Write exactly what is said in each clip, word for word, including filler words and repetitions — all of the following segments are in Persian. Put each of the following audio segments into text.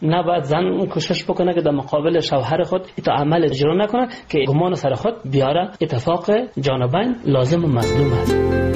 نباید زن کوشش بکنه که در مقابل شوهر خود تا عمل اجرا نکنه که گمان سر خود بیاره. اتفاق جانبین لازم و مظلوم است.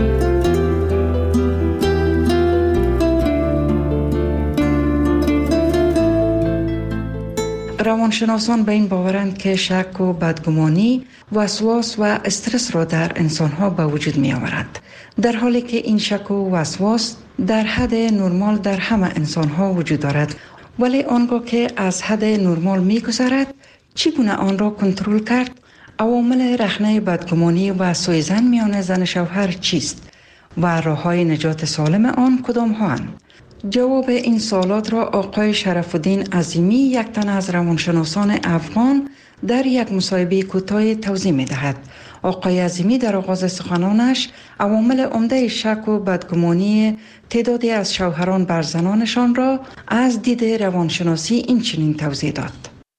روانشناسان به این باورند که شک و بدگمانی وسواس و استرس را در انسانها به وجود می آورد، در حالی که این شک و وسواس در حد نرمال در همه انسانها وجود دارد، ولی آنگاه که از حد نرمال می گذرد چگونه آن را کنترل کرد؟ عوامل رخنه بدگمانی و سوءظن میان زن شوهر چیست و راه‌های نجات سالم آن کدام ها اند؟ جواب این سوالات را آقای شرف الدین عظیمی، یک تن از روانشناسان افغان، در یک مصاحبه کوتاه توضیح می دهد. آقای عظیمی در آغاز سخنانش عوامل عمده شک و بدگمانی تعدادی از شوهران بر زنانشان را از دید روانشناسی این چنین توضیح داد.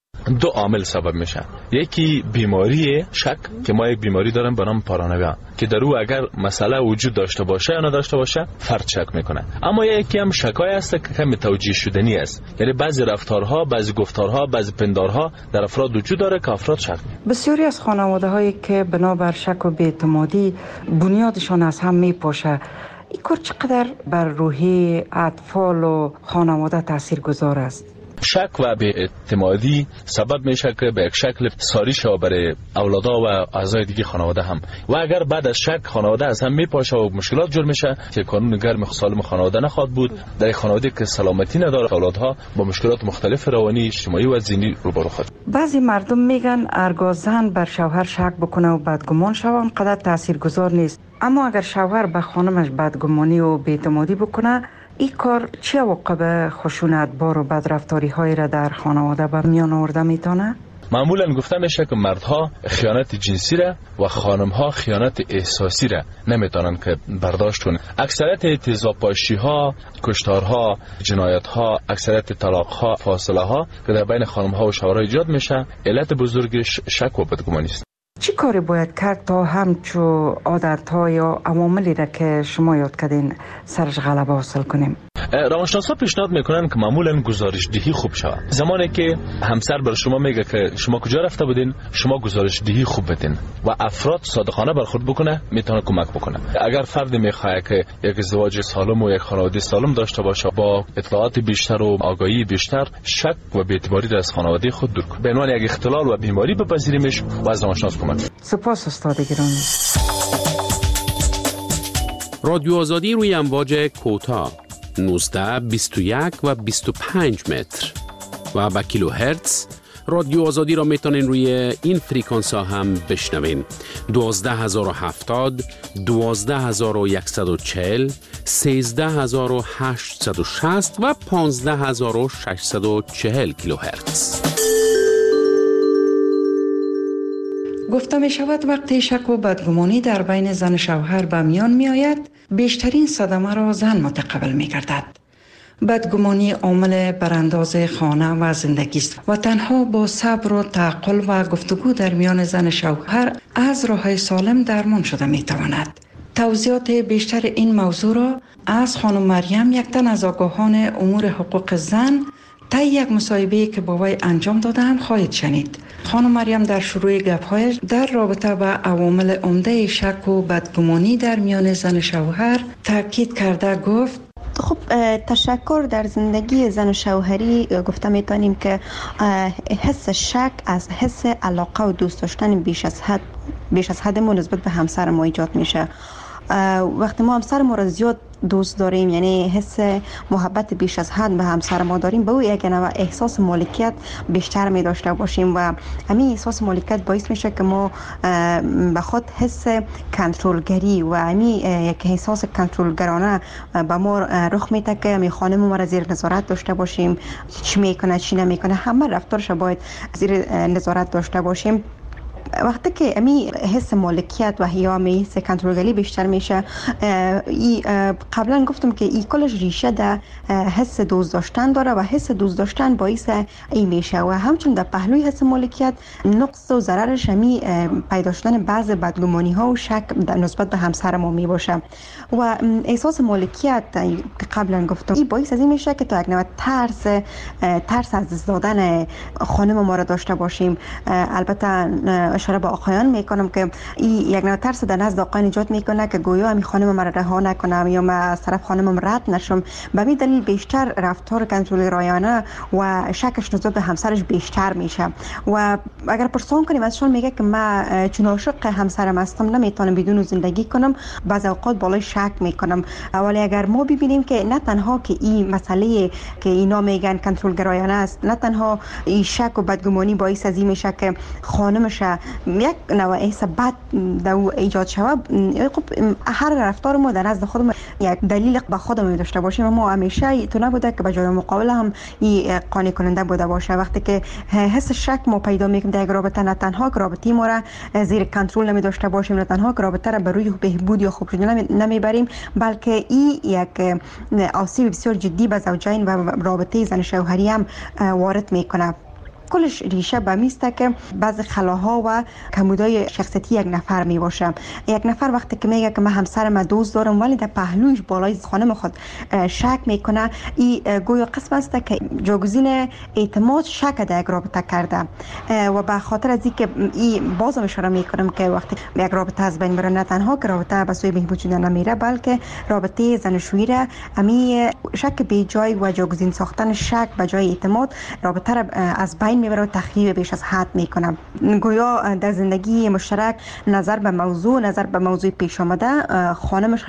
دو عامل سبب میشه. یکی بیماری شک که ما یک بیماری داریم به نام پارانویا که در او اگر مسئله وجود داشته باشه یا نداشته باشه فرد شک میکنه. اما یکی هم شکای است که کم توجیه شدنی است، یعنی بعضی رفتارها، بعضی گفتارها، بعضی پندارها در افراد وجود داره که افراد شک میکنه. بسیاری از خانواده هایی که بنابر شک و بی‌اعتمادی بنیادشان از هم میپاشه، این کار چقدر بر روحی اطفال و خانواده تاثیرگذار است؟ شک و بی‌اعتمادی سبب میشه که به یک شکل ساری شود برای اولادا و اعضای دیگه خانواده هم، و اگر بعد از شک خانواده از هم میپاشه و مشکلات جور میشه که قانون گرم سالم خانواده نخواهد بود. در خانواده که سلامتی نداره اولادها با مشکلات مختلف روانی، اجتماعی و ذهنی روبرو خواهد. بعضی مردم میگن ارگاه زن بر شوهر شک بکنه و بدگمان شود آنقدر تاثیرگذار نیست، اما اگر شوهر به خانمش بدگمانی و بی‌اعتمادی بکنه، این کار چه عواقب خشونت بار و بدرفتاری های را در خانواده به میان آورده میتونه؟ معمولا گفته میشه که مردها خیانت جنسی را و خانمها خیانت احساسی را نمیتونن که برداشت کنن. اکثریت تیزابپاشی ها، کشتارها، جنایت ها، اکثریت طلاق ها، فاصله ها که در بین خانمها و شوهرها ایجاد میشه، علت بزرگش شک و بدگمانی است. چی کاری باید کرد تا همچو عادت‌ها یا عواملی را که شما یاد کردین سرش غلبه حاصل کنیم؟ روانشناسا پیشنهاد میکنن که معمولا گزارش دهی خوب شود. زمانی که همسر بر شما میگه که شما کجا رفته بودین، شما گزارش دهی خوب بدین و افراد صادقانه برخورد بکنه، میتونه کمک بکنه. اگر فردی میخواد که یک ازدواج سالم و یک خانواده سالم داشته باشه با اطلاعات بیشتر و آگاهی بیشتر، شک و بی‌اعتباری را از خانواده خود دور کنه. به عنوان یک اختلال و بیماری بپذیریمش و از روانشناس کمک. سپاس استاد گرامی. رادیو آزادی روی امواج کوتاه نوزده، بیست و یک و بیست و پنج متر و با کیلو هرتز. رادیو آزادی را میتونین روی این فریکانس ها هم بشنوین: دوازده هزار و هفتاد، دوازده هزار و صد و چهل، سیزده هزار و هشتصد و شصت و پانزده هزار و ششصد و چهل کیلو هرتز. گفته می شود وقتی شک و بدگمانی در بین زن شوهر به میان می آید، بیشترین صدمه را زن متقبل می گردد. بدگمانی عامل برانداز خانه و زندگی است و تنها با صبر و تعقل و گفتگو در میان زن شوهر از راه سالم درمان شده می تواند. توضیحات بیشتر این موضوع را از خانم مریم، یک تن از آگاهان امور حقوق زن، تا یک مصاحبه‌ای که با وی انجام دادم خواهید شنید. خانم مریم در شروع گپ‌هایش در رابطه با عوامل عمده شک و بدگمانی در میان زن شوهر تاکید کرده گفت: خب تشکر در زندگی زن و شوهری گفته میتونیم که حس شک از حس علاقه و دوست داشتن بیش از حد بیش از حد ما نسبت به همسر ما ایجاد میشه. وقتی ما همسر ما را زیاد دوست داریم، یعنی حس محبت بیش از حد به همسر ما داریم، به او یک نوع احساس مالکیت بیشتر می داشته باشیم و همین احساس مالکیت باعث میشه که ما به خود حس کنترلگری و همین یک احساس کنترلگرانه به ما رخ میده که همین خانم ما را زیر نظارت داشته باشیم، چی میکنه چی نمیکنه، همه رفتارش باید زیر نظارت داشته باشیم. وقتی که امی حس مالکیت و یا می حس کنترلگری بیشتر میشه، قبلا گفتم که این کلش ریشه در حس دوست داشتن داره و حس دوست داشتن باعث این میشه و همچنین در پهلوی حس مالکیت نقص و ضررش همی پیدا شدن بعض بدگمانی ها و شک نسبت به همسر ما می باشه. و احساس مالکیت که قبلا گفتم این باعث از این میشه که تا یک نوع ترس ترس از دست دادن خانم ما را داشته باشیم. البته اشاره به آقایان میکنم که این یک نوع ترس در نزد آقایان ایجاد میکنه که گویا می خانم ما را رها نکنم یا ما از طرف خانمم رد نشم. به همین دلیل بیشتر رفتار کنترل رایانه و شکش نسبت به همسرش بیشتر میشه. و اگر پرسان کنیم ازشون میگه که من چون عاشق همسرم هستم نمیتونم بدون زندگی کنم، بعض اوقات بالای شک میکنم. ولی اگر ما ببینیم که نه تنها که این مسئله که اینا میگن کنترل گرایانه است، نه تنها این شک و بدگمانی باعث از این میشه که خانمش یک نوع احساس بد در ایجاد شود، خب هر رفتار ما در نزد خودمون یک دلیل به خودمون داشته باشیم و ما همیشه تو نبوده که به جای مقابل هم این قانع کننده بوده باشه. وقتی که حس شک ما پیدا میکنیم در یک رابطه، نه تنها که رابطه ما را زیر کنترل نمی داشته باشیم، نه تنها که رابطه را به روی بهبود یا خوب شدن نمیبریم، بلکه این یک آسیب بسیار جدی به زوجین و رابطه زن شوهری هم وارد میکنه. کلش ریشه به میسته که بعض خلاها و کمبودهای شخصیتی یک نفر می باشه. یک نفر وقتی که میگه که من همسرم دوست دارم ولی در پهلویش بالای خانم خود شک میکنه، این گویا قسم است که جاگزین اعتماد شک در یک رابطه کرده. و به خاطر از اینکه این بازم اشاره میکنم که وقتی یک رابطه از بین بره، نه تنها که رابطه به سوی بهبود شدن نمیره، بلکه رابطه زن و شوهری را امی شک بی جای و جاگزین ساختن شک به جای اعتماد رابطه را از بین میبره و تخریب بیش از حد میکنه. گویا در زندگی مشترک نظر به موضوع نظر به موضوع پیش آمده خانمش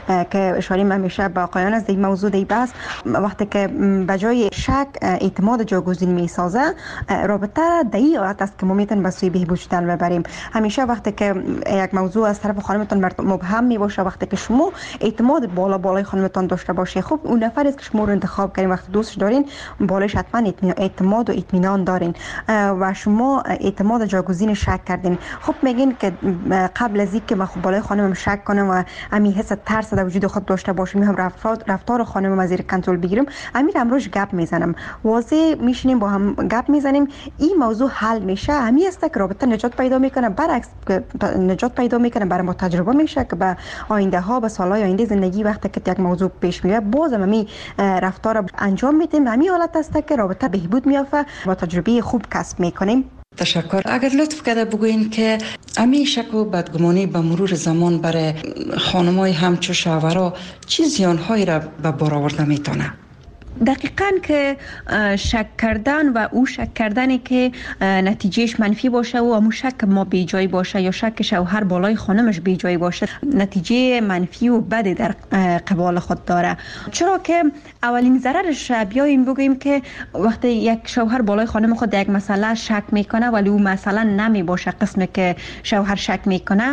که اشاره همیشه به آقایان از این موضوع دی بس، وقتی که به جای شک اعتماد جاگزین میسازه، رابطه در این حالت است که ما میتونیم به سوی بهبود شدن ببریم. همیشه وقتی که یک موضوع از طرف خانمتون مبهم میباشه، وقتی که شما اعتماد بالا بالای خانمتون داشته باشه، خب اون نفری است که شما رو انتخاب کردین، وقتی دوستش دارین بالایش حتما اعتماد و اطمینان دارین و شما اعتماد جاگزین شک کردین. خب میگین که قبل از اینکه من خب بالای خانمم شک کنم و همین حس ترس در وجود خود داشته باشم، هم رفتار رفتار خانمم از زیر کنترل بگیرم، امیر امروز گپ میزنم، واضح میشینیم با هم گپ میزنیم، این موضوع حل میشه. همین است که رابطه نجات پیدا میکنه. برعکس نجات پیدا میکنه، برای ما تجربه میشه که به آینده ها، به سالهای آینده زندگی وقتی که یک موضوع پیش میاد بازم همین رفتار انجام میدیم. همین حالت است که رابطه بهبود میافته، با تجربه خوب کسب میکنیم. تشکر. اگر لطف کرده بگوین که امی شک و بدگمانی به مرور زمان برای خانمای همچو شوهرها چه زیانهایی را به بار آورده میتونه؟ دقیقاً که شک کردن و او شک کردنی که نتیجهش منفی باشه و همون شک ما بی جای باشه یا شک شوهر بالای خانمش بی جای باشه، نتیجه منفی و بدی در قبال خود داره. چرا که اولین ضررش بیایم بگوییم که وقتی یک شوهر بالای خانم خود یک مسئله شک میکنه ولی او مسئله نمی باشه قسمی که شوهر شک میکنه،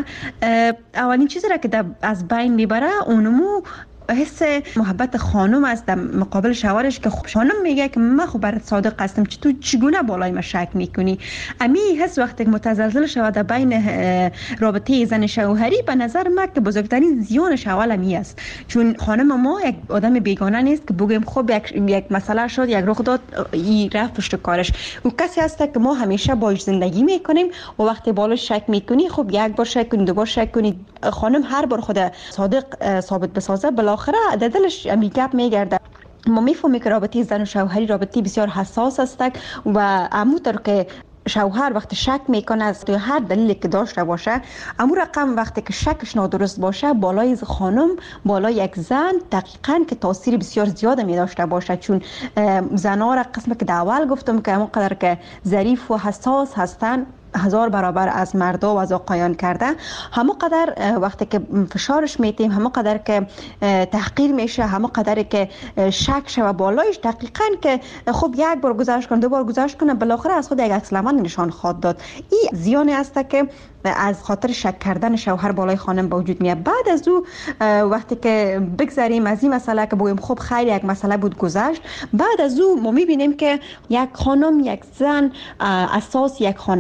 اولین چیزی را که از بین میبره اونمو حس محبت خانم است در مقابل شوهرش که خب خانم میگه که من خب برات صادق هستم، چی تو چگونه بالای من شک میکنی؟ امی حس وقتی که متزلزل شود در بین رابطه زن شوهری، به نظر من که بزرگترین زیانش اول امی است. چون خانم ما یک آدم بیگانه نیست که بگیم خب یک یک مسئله شد، یک رخ داد، این رفت پشت کارش. او کسی است که ما همیشه باهاش زندگی میکنیم و وقتی بالای شک میکنی، خب یک بار شک کنی، دو بار شک کنی، خانم هر بار خود صادق ثابت بسازه، بالاخره در دلش امی گپ میگرده. ما میفهمیم که رابطه زن و شوهری رابطه بسیار حساس است و همونطور که شوهر وقتی شک میکنه از توی هر دلیلی که داشته باشه، امو رقم وقتی که شکش نادرست باشه بالای خانم، بالای یک زن دقیقاً که تاثیر بسیار زیاد می داشته باشه. چون زنها را قسم که در اول گفتم که همون قدر که ظریف و حساس هستن هزار برابر از مردا و از آقایان کرده، همون قدر وقتی که فشارش میتیم، همون قدر که تحقیر میشه، همون قدر که شک شوه بالایش، دقیقاً که خب یک بار گذاشت کنه، دو بار گذاشت کنه، بالاخره از خود یک عکس العمل نشان خواد داد. این زیانی است که از خاطر شک کردن شوهر بالای خانم به وجود میاد. بعد از او وقتی که بگذاریم از این مسئله که بگیم خب خیر یک مسئله بود گذشت، بعد از او ما میبینیم که یک خانم، یک زن اساس یک خانواده است.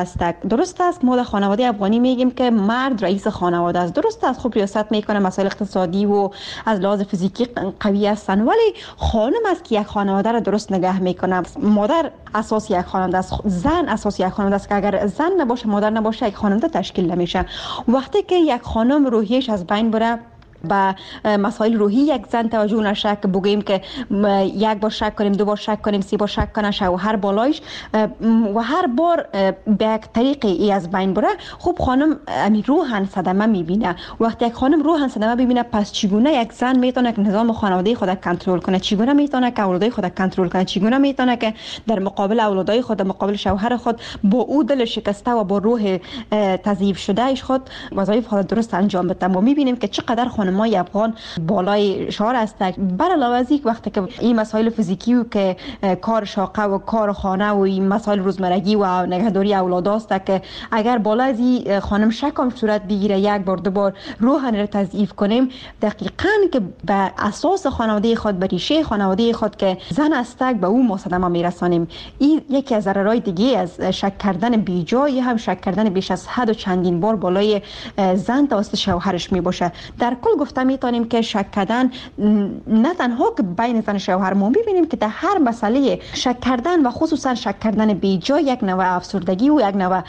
است. درست است ما در خانواده افغانی میگیم که مرد رئیس خانواده است. درست است خب ریاست میکنه، مسائل اقتصادی و از لحاظ فیزیکی قوی هستن، ولی خانم است که یک خانواده را درست نگه میکنه. مادر اساس یک خانواده است، زن اساس یک خانواده است که اگر زن نباشه، مادر نباشه، یک خانواده تشکیل نمیشه. وقتی که یک خانم روحیش از بین بره، با مسائل روحی یک زن توجه نشه، که بگیم که یک بار شک کنیم، دو بار شک کنیم، سه بار شک کنه شوهر بالایش و هر بار به یک طریقی ای از بین بره، خب خانم امی روحاً صدمه میبینه. وقتی یک خانم روحاً صدمه ببینه، پس چگونه یک زن میتونه که نظام خانواده خود کنترل کنه، چگونه میتونه که اولادای خود کنترل کنه، چگونه میتونه که در مقابل اولادای خود، در مقابل شوهر خود، با او دل شکسته و با روح تضعیف شده ایش خود وظایف خود درست انجام بده. ما میبینیم که چقدر خانمای افغان بالای شعار هستند. بر علاوه از این وقتی که این مسائل فیزیکی و که کار شاقه و کار خانه و این مسائل روزمرگی و نگهداری اولاد است که اگر بالا از این خانم شکم صورت بگیره، یک بار دو بار روحاً را تضعیف کنیم، دقیقاً که به اساس خانواده خود، به ریشه خانواده خود که زن است، به او ما صدمه میرسانیم. این یکی از ضررهای دیگه از شک کردن بیجای، هم شک کردن بیش از حد و چندین بار بالای زن توسط شوهرش می باشه. در کل گفته میتونیم که شک کردن نه تنها که بین زن و شوهر، ما ببینیم که در هر مسئله شک کردن و خصوصا شک کردن بیجا یک نوع افسردگی و یک نوع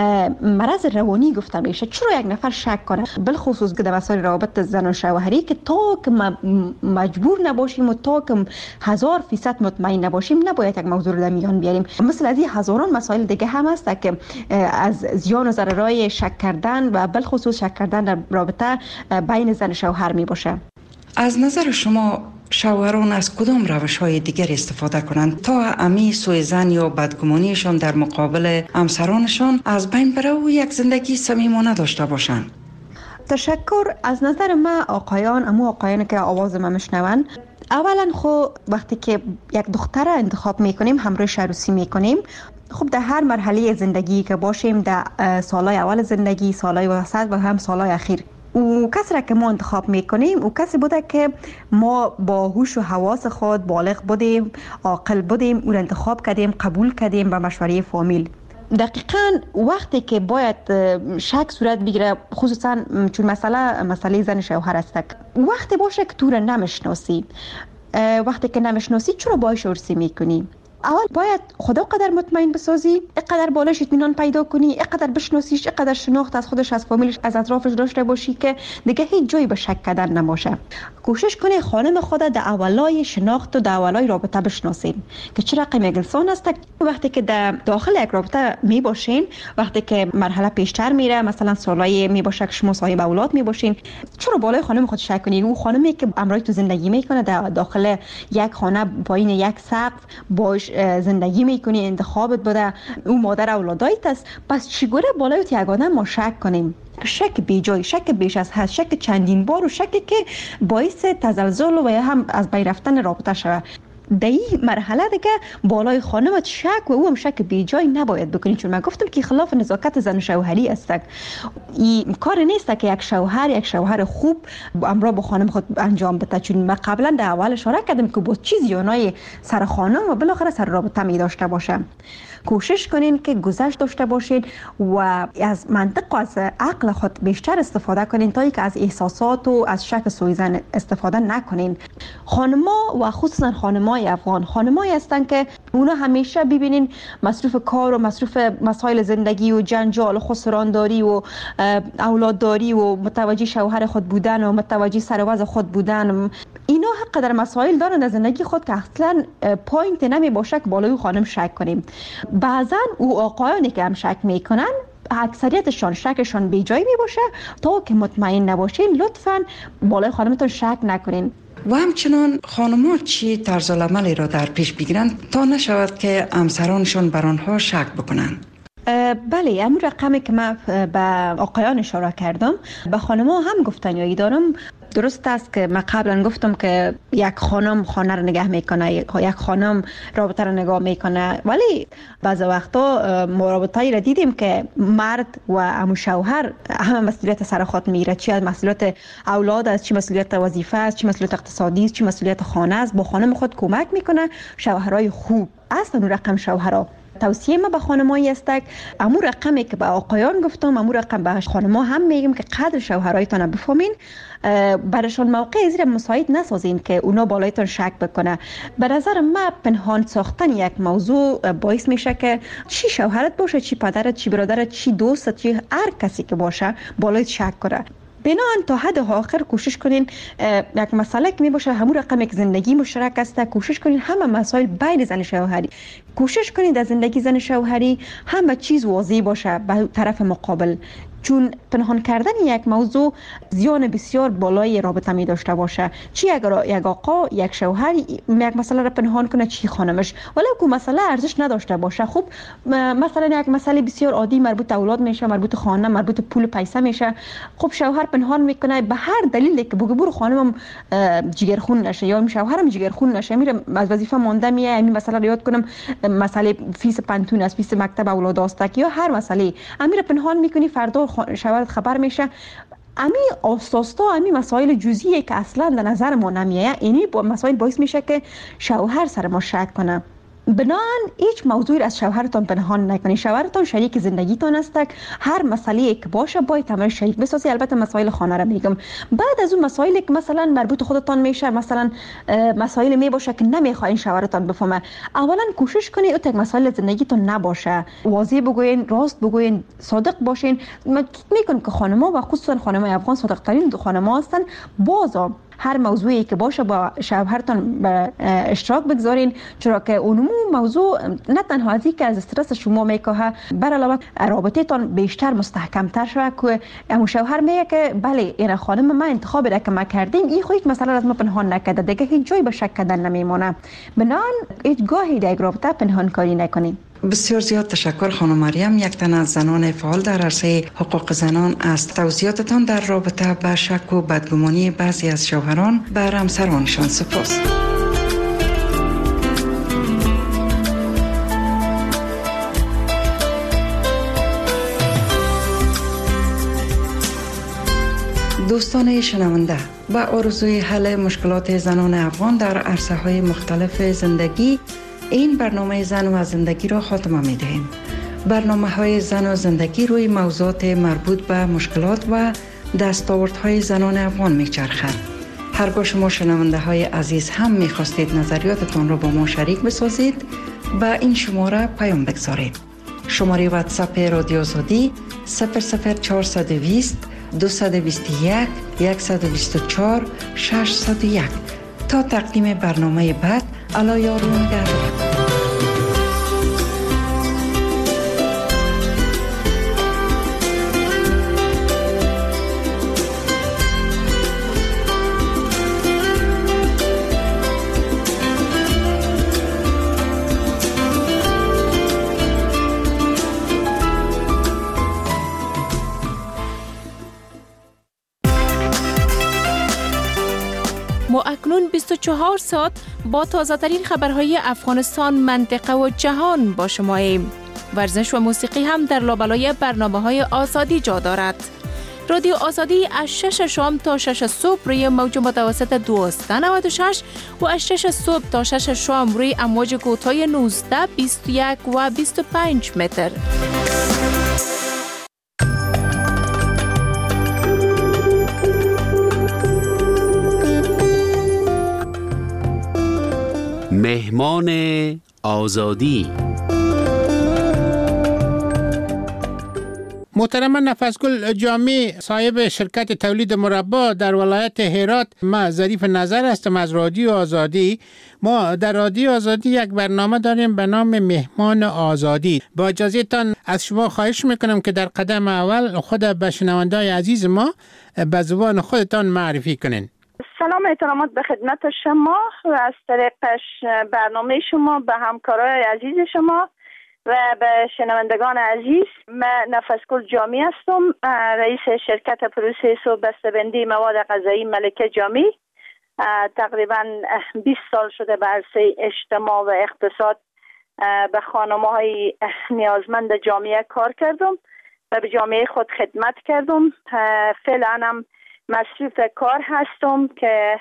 مرض روانی گفته میشه. چرا یک نفر شک کنه، بالخصوص که در مسائل روابط زن و شوهری، که تا که مجبور نباشیم و تا که هزار فیصد مطمئن نباشیم، نباید یک موضوع رو در میان بیاریم. مثل از این هزاران مسائل دیگه هم هست که از زیان و ضررهای شک کردن و بالخصوص شک کردن در رابطه بین زن و شوهر می باشه. از نظر شما شوهران از کدام روش‌های دیگر استفاده کنند تا امی سوء ظن یا بدگمانیشان در مقابل همسرانشان از بین بره و یک زندگی صمیمانه داشته باشند؟ تشکر. از نظر ما آقایان، امو آقایان که آواز ما میشنون، اولا خب وقتی که یک دختر انتخاب میکنیم، همراهش عروسی میکنیم، خب در هر مرحله زندگی که باشیم، در سالهای اول زندگی، سالهای وسط و هم سالهای اخیر، او کسی را که ما انتخاب میکنیم او کسی بوده که ما با هوش و حواس خود بالغ بودیم، عاقل بودیم، او را انتخاب کردیم، قبول کردیم با مشوره فامیل. دقیقاً وقتی که باید شک صورت بگیره، خصوصا چون مسئله مسئله زن شوهر است، وقتی باشه که تو را نمیشناسی، وقتی که نمیشناسی چرا باهاش عروسی میکنی؟ اول باید خدا قدر مطمئن بسازی، اقدر بالاش اطمینان پیدا کنی، اقدر بشناسیش، اقدر شناخت از خودش، از فامیلش، از اطرافش داشته باشی که دیگه هیچ جایی به شک کردن نباشه. کوشش کنی خانم خود در اولای شناخت و در اولای رابطه بشناسین که چه رقم یک انسان است. وقتی که در داخل یک رابطه می باشین، وقتی که مرحله پیشتر میره، مثلا سالای می باشه که شما صاحب اولاد می باشین، چرا بالای خانم خود شک کنی؟ اون خانمی که همراه تو زندگی میکنه در داخل یک خانه پایین یک سقف باش زندگی میکنی، انتخابت بوده، او مادر اولادایت است، پس چگونه بالای یک آدم ما شک کنیم؟ شک بیجای، شک بیش از حد، شک چندین بار و شکی که باعث تزلزل و یا هم از بین رفتن رابطه شود. در این مرحله دیگه بالای خانمت شک و او هم شک بیجای نباید بکنی، چون من گفتم که خلاف نزاکت زن و شوهری است. این کار نیست که یک شوهر یک شوهر خوب امرا با خانم خود انجام بده، چون من قبلا در اول اشاره کردم که با چیز یانای سر خانم و بالاخره سر رابطه می داشته باشه. کوشش کنین که گذشت داشته باشین و از منطق و از عقل خود بیشتر استفاده کنین تا اینکه از احساسات و از شک سوء ظن استفاده نکنین. خانما و خصوصا خانمای افغان خانمایی هستن که اونا همیشه ببینین مصروف کار و مصروف مسائل زندگی و جنجال و خسرانداری و اولادداری و متوجه شوهر خود بودن و متوجه سر وضع خود بودن، اینا حق در مسائل دارن در زندگی خود که اصلا پوینت نمی باشه که بالای خانم شک کنیم. بعضا او آقایانی که هم شک میکنن اکثریتشان شکشان بی جای می باشه، تا که مطمئن نباشین لطفاً بالای خانمتون شک نکنین. و همچنان خانم‌ها چی طرز العملی را در پیش بگیرند تا نشود که همسرانشان بر آنها شک بکنند؟ بله، همون رقمی که من به آقایان اشاره کردم به خانم‌ها هم گفتنیایی دارم. درست است که من قبلا گفتم که یک خانم خانه رو نگه میکنه، یک خانم رابطه رو نگاه میکنه، ولی بعض وقتا مرابطایی را دیدیم که مرد و امو شوهر همه مسئولیت سر خود میره، چی از مسئولیت اولاد است، چی مسئولیت وظیفه است، چی مسئولیت اقتصادی است، چی مسئولیت خانه است، با خانم خود کمک میکنه. شوهرای خوب اصلا رقم شوهرها توصیه ما به خانمایی است که امو رقمی که به آقایان گفتم امو رقم به خانما هم میگم که قدر شوهرایتان بفهمین، برشان موقع زیر مساعد نسازین که اونا بالایتان شک بکنه. به نظر من پنهان ساختن یک موضوع باعث میشه که چی شوهرت باشه، چی پدرت، چی برادرت، چی دوستت، چی هر کسی که باشه بالایت شک کنه. بنابراین تا حد آخر کوشش کنین یک مسئله که می باشه همون رقم یک زندگی مشترک است، کوشش کنین همه مسائل بین زن شوهری، کوشش کنین در زندگی زن شوهری همه چیز واضح باشه به طرف مقابل، چون پنهان کردن یک موضوع زیان بسیار بالای رابطه می داشته باشه. چی اگر یک آقا یک شوهر یک مسئله را پنهان کنه، چی خانمش، ولی که مسئله ارزش نداشته باشه. خب مثلا یک مسئله بسیار عادی مربوط به اولاد میشه، مربوط به خانه، مربوط به پول پیسه میشه، خب شوهر پنهان میکنه به هر دلیلی که بگه برو خانمم جگرخون نشه یا شوهرم جگرخون نشه، میره از وظیفه مانده میه، همین مسئله رو یاد کنم مسئله فیس پنتون است، فیس مکتب اولاد است یا هر مسئله امیر پنهان میکنی، فردا شوهرت خبر میشه. امی آستاستا امی مسائل جزئیه که اصلا در نظر ما نمیایه، اینی با مسائل باعث میشه که شوهر سر ما شک کنه. بنان هیچ موضوعی از شوهرتان پنهان نکنید. شوهرتان شریک زندگیتان است، هر مسئله که باشه باید تمام شریک بسازی. البته مسائل خانه را میگم. بعد از اون مسائلی که مثلا مربوط خودتان میشه، مثلا مسائل می باشه که نمیخواین شوهرتان بفهمه، اولا کوشش کنید اون مسائل زندگیتون نباشه، واضح بگوین، راست بگوین، صادق باشین. من میگم که خانم‌ها و خصوصا خانم‌های افغان صادق ترین خانم‌ها هستن. بازم هر موضوعی که باشه با شوهرتان به اشتراک بگذارین، چرا که اون موضوع نه تنها ازی که از استرس شما میکاهه، بر علاوه رابطه تان بیشتر مستحکم تر شود که اون شوهر میگه که بله این خانم ما انتخاب را که ما کردیم، این خو یک مسئله از ما پنهان نکرده، دیگه هیچ جای به شک کردن نمیمونه. بنان هیچ گاهی در رابطه پنهان کاری نکنین. بسیار زیاد تشکر خانم مریم، یک تن از زنان فعال در عرصه حقوق زنان است. توضیحاتتان در رابطه با شک و بدگمانی بعضی از شوهران بر همسرانشان سپاس. دوستان شنونده، با آرزوی حل مشکلات زنان افغان در عرصه های مختلف زندگی، این برنامه زن و زندگی را خاتمه می دهیم. برنامه های زن و زندگی روی موضوعات مربوط به مشکلات و دستاوردهای زنان افغان می چرخد. هرگاه شما شنونده های عزیز هم می خواستید نظریاتتان را با ما شریک بسازید، با این شماره پیام بگذارید. شماره واتساپ رادیو آزادی صفر صفر چهارصد و بیست دویست و بیست و یک صد و بیست و چهار ششصد و یک. تا تقدیم برنامه بعد، الا یارون نگهدار. ما اکنون بیست و چهار ساعت با تازه ترین خبرهای افغانستان، منطقه و جهان با شماییم. ورزش و موسیقی هم در لابلای برنامه‌های آزادی جا دارد. رادیو آزادی از شش شام تا شش صبح روی موج متوسط دویست و نود و شش و از شش صبح تا شش شام روی امواج کوتاه نوزده، بیست و یک و بیست و پنج متر. مهمان آزادی. محترم نفسگل جامی، صاحب شرکت تولید مربا در ولایت هرات، ما ظریف نظر هستم از رادیو آزادی. ما در رادیو آزادی یک برنامه داریم به نام مهمان آزادی. با اجازهتان از شما خواهش میکنم که در قدم اول خود به شنونده‌های عزیز ما به زبان خودتان معرفی کنین. سلام احترامات به خدمت شما و از طریقش برنامه شما به همکارای عزیز شما و به شنوندگان عزیز. من نفسگل جامی هستم، رئیس شرکت پروسس و بسته‌بندی مواد غذایی ملکه جامی. تقریبا بیست سال شده به عرصه اجتماع و اقتصاد به خانم‌های نیازمند جامعه کار کردم و به جامعه خود خدمت کردم. فعلا هم مصروف کار هستم که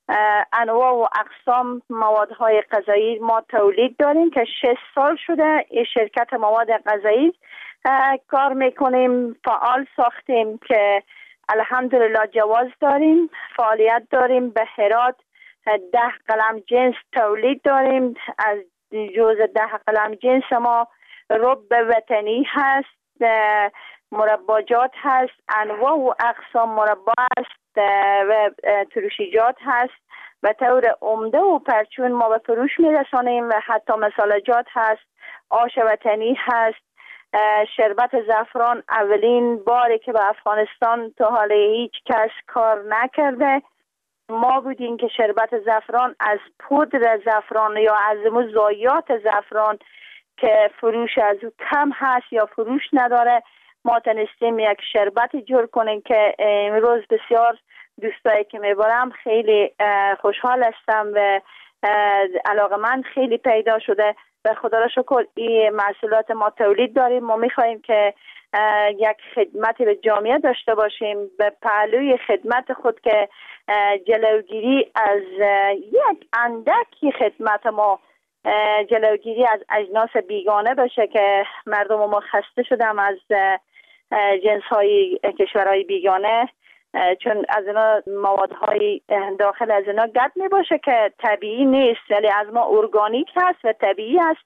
انواع و اقسام موادهای غذایی ما تولید داریم که شش سال شده این شرکت مواد غذایی کار میکنیم. فعال ساختیم که الحمدلله جواز داریم، فعالیت داریم. به هرات ده قلم جنس تولید داریم. از جز ده قلم جنس ما رب وطنی هست، مرباجات هست، انواع و اقسام مربا است و ترشیجات هست. به طور عمده و پرچون ما به فروش میرسانیم و حتی مسالجات هست، آش وطنی هست. شربت زعفران اولین باری که به افغانستان تا حالا هیچ کس کار نکرده ما بودیم که شربت زعفران از پودر زعفران یا از ضایعات زعفران که فروش از او کم هست یا فروش نداره ما تونستیم یک شربت جور کنیم که امروز بسیار دوستایی که میبرم خیلی خوشحال هستم و علاقه من خیلی پیدا شده. به خدا را شکر این محصولات ما تولید داریم. ما میخواییم که یک خدمتی به جامعه داشته باشیم، به پهلوی خدمت خود که جلوگیری از یک اندکی خدمت ما جلوگیری از اجناس بیگانه باشه که مردم ما خسته شدم از جنس های کشورهای بیگانه، چون از اینا موادهای داخل از اینا گد می باشه که طبیعی نیست ولی از ما ارگانیک هست و طبیعی هست.